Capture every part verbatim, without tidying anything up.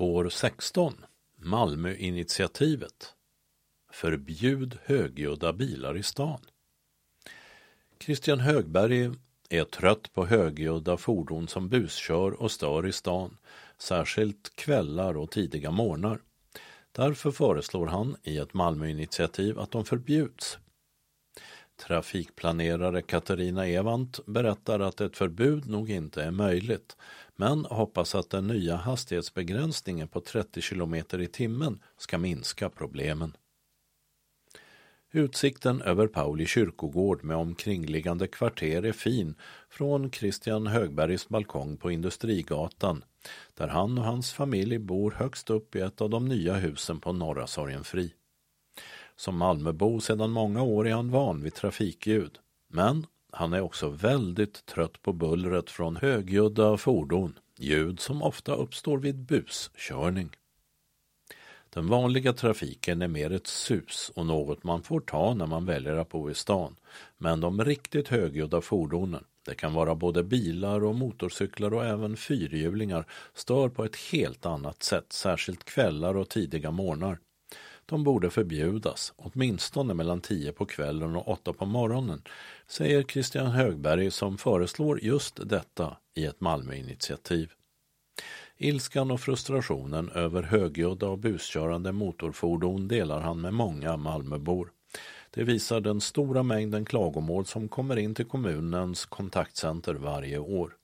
Spår sexton. Malmöinitiativet. Förbjud högljudda bilar i stan. Christian Högberg är trött på högljudda fordon som buskör och stör i stan, särskilt kvällar och tidiga morgnar. Därför föreslår han i ett Malmöinitiativ att de förbjuds. Trafikplanerare Katarina Evant berättar att ett förbud nog inte är möjligt, men hoppas att den nya hastighetsbegränsningen på trettio kilometer i timmen ska minska problemen. Utsikten över Pauli kyrkogård med omkringliggande kvarter är fin från Christian Högbergs balkong på Industrigatan, där han och hans familj bor högst upp i ett av de nya husen på Norra Sorgenfri. Som Malmöbo sedan många år är han van vid trafikljud, men han är också väldigt trött på bullret från högljudda fordon, ljud som ofta uppstår vid buskörning. Den vanliga trafiken är mer ett sus och något man får ta när man väljer att bo i stan, men de riktigt högljudda fordonen, det kan vara både bilar och motorcyklar och även fyrhjulingar, stör på ett helt annat sätt, särskilt kvällar och tidiga morgnar. De borde förbjudas, åtminstone mellan tio på kvällen och åtta på morgonen, säger Christian Högberg som föreslår just detta i ett Malmöinitiativ. Ilskan och frustrationen över högljudda och buskörande motorfordon delar han med många Malmöbor. Det visar den stora mängden klagomål som kommer in till kommunens kontaktcenter varje år.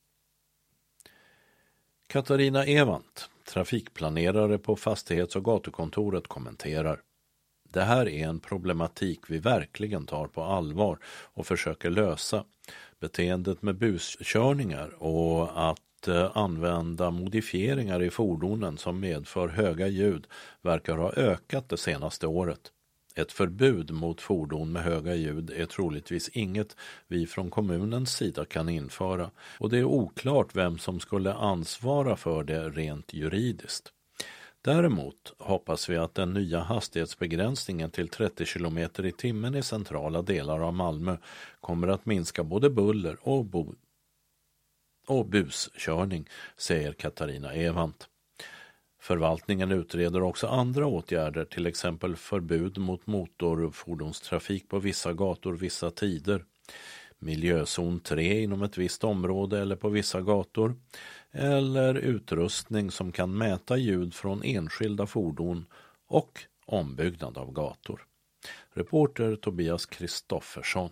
Katarina Evant, trafikplanerare på fastighets- och gatukontoret, kommenterar: Det här är en problematik vi verkligen tar på allvar och försöker lösa. Beteendet med buskörningar och att använda modifieringar i fordonen som medför höga ljud verkar ha ökat det senaste året. Ett förbud mot fordon med höga ljud är troligtvis inget vi från kommunens sida kan införa, och det är oklart vem som skulle ansvara för det rent juridiskt. Däremot hoppas vi att den nya hastighetsbegränsningen till trettio kilometer i timmen i centrala delar av Malmö kommer att minska både buller och, bo- och buskörning, säger Katarina Evant. Förvaltningen utreder också andra åtgärder, till exempel förbud mot motorfordonstrafik på vissa gator vissa tider, miljözon tre inom ett visst område eller på vissa gator, eller utrustning som kan mäta ljud från enskilda fordon och ombyggnad av gator. Reporter Tobias Kristoffersson.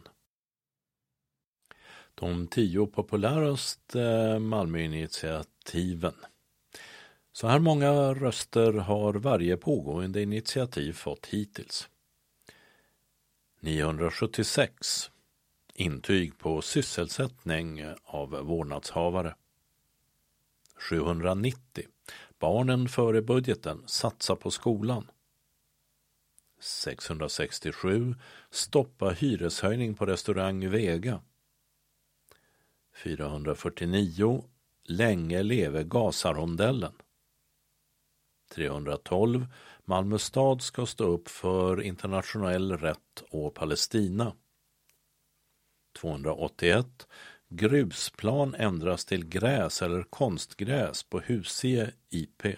De tio populäraste Malmöinitiativen. Så här många röster har varje pågående initiativ fått hittills. niohundrasjuttiosex. Intyg på sysselsättning av vårdnadshavare. sjuhundranittio. Barnen före budgeten, satsa på skolan. sexhundrasextiosju. Stoppa hyreshöjning på restaurang Vega. fyrahundrafyrtionio. Länge leve Gazarondellen. trehundratolv. Malmö stad ska stå upp för internationell rätt och Palestina. tvåhundraåttioett. Grusplan ändras till gräs eller konstgräs på Husie I P.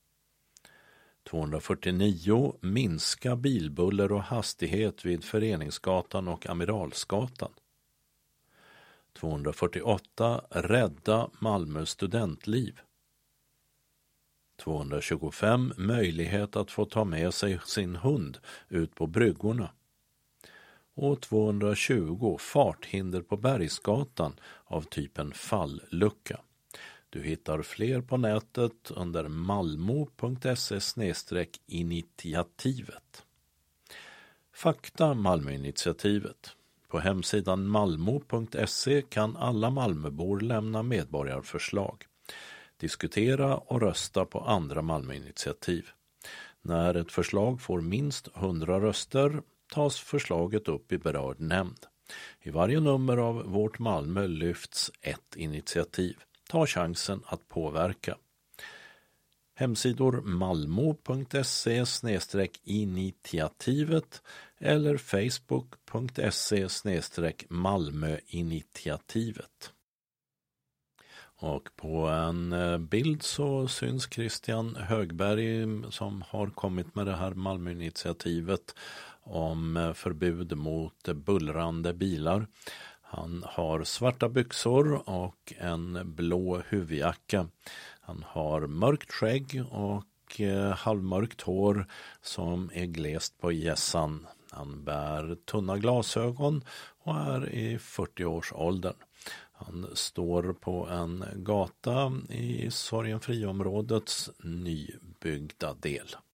tvåhundrafyrtionio. Minska bilbuller och hastighet vid Föreningsgatan och Amiralsgatan. tvåhundrafyrtioåtta. Rädda Malmö studentliv. tvåhundratjugofem. Möjlighet att få ta med sig sin hund ut på bryggorna. Och tvåhundratjugo. Farthinder på Bergsgatan av typen fallucka. Du hittar fler på nätet under malmo punkt se slash initiativet. Fakta Malmöinitiativet. På hemsidan malmo punkt se kan alla Malmöbor lämna medborgarförslag, diskutera och rösta på andra Malmöinitiativ. När ett förslag får minst hundra röster tas förslaget upp i berörd nämnd. I varje nummer av Vårt Malmö lyfts ett initiativ. Ta chansen att påverka. Hemsidor malmo punkt se slash initiativet eller facebook punkt se slash malmöinitiativet. Och på en bild så syns Christian Högberg som har kommit med det här Malmöinitiativet om förbud mot bullrande bilar. Han har svarta byxor och en blå huvudjacka. Han har mörkt skägg och halvmörkt hår som är glest på hjässan. Han bär tunna glasögon och är i fyrtio-årsåldern. Han står på en gata i Sorgenfriområdets nybyggda del.